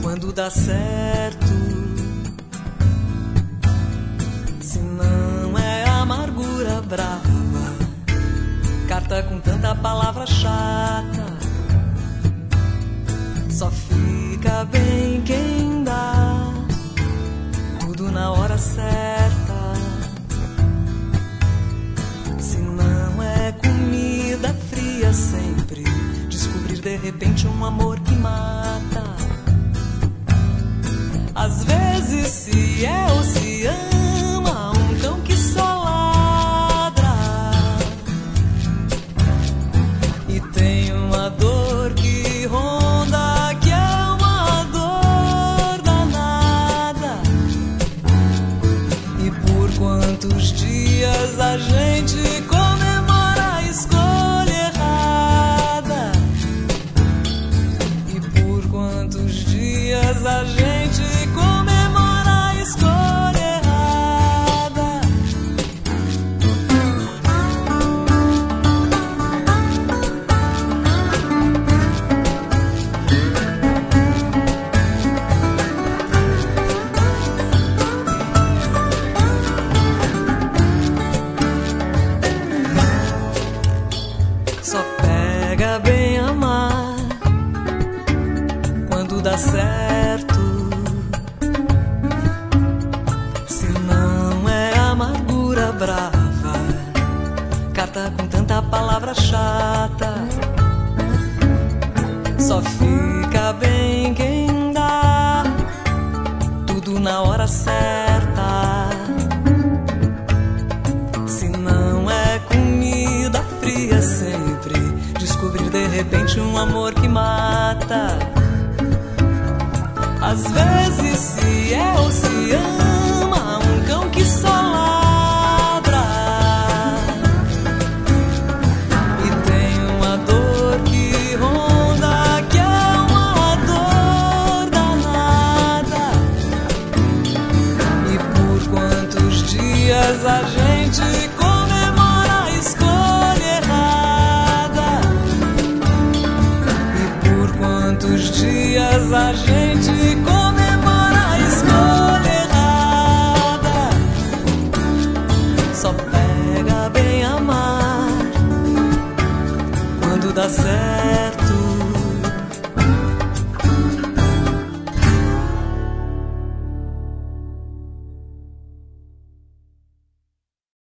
quando dá certo. Se não é amargura brava, carta com tanta palavra chata. Só fica bem quem dá tudo na hora certa. Se não é comida fria sempre, descobrir de repente um amor que mata. Às vezes se é ou se ama um cão que só ladra e tem uma dor que ronda, que é uma dor danada. E por quantos dias a gente comemora a escolha errada? E por quantos dias a gente comemora a escolha errada? Só pega bem amar quando dá certo. Se não é amargura brava, carta com tanta palavra chata. Só fica bem quem dá tudo na hora certa. Se não é comida fria sempre, descobrir de repente um amor que mata. Às vezes se é ou se ama um cão que só ladra e tem uma dor que ronda, que é uma dor danada. E por quantos dias a gente comemora a escolha errada? E por quantos dias a gente comemora a escolha errada? Só pega bem amar quando dá certo.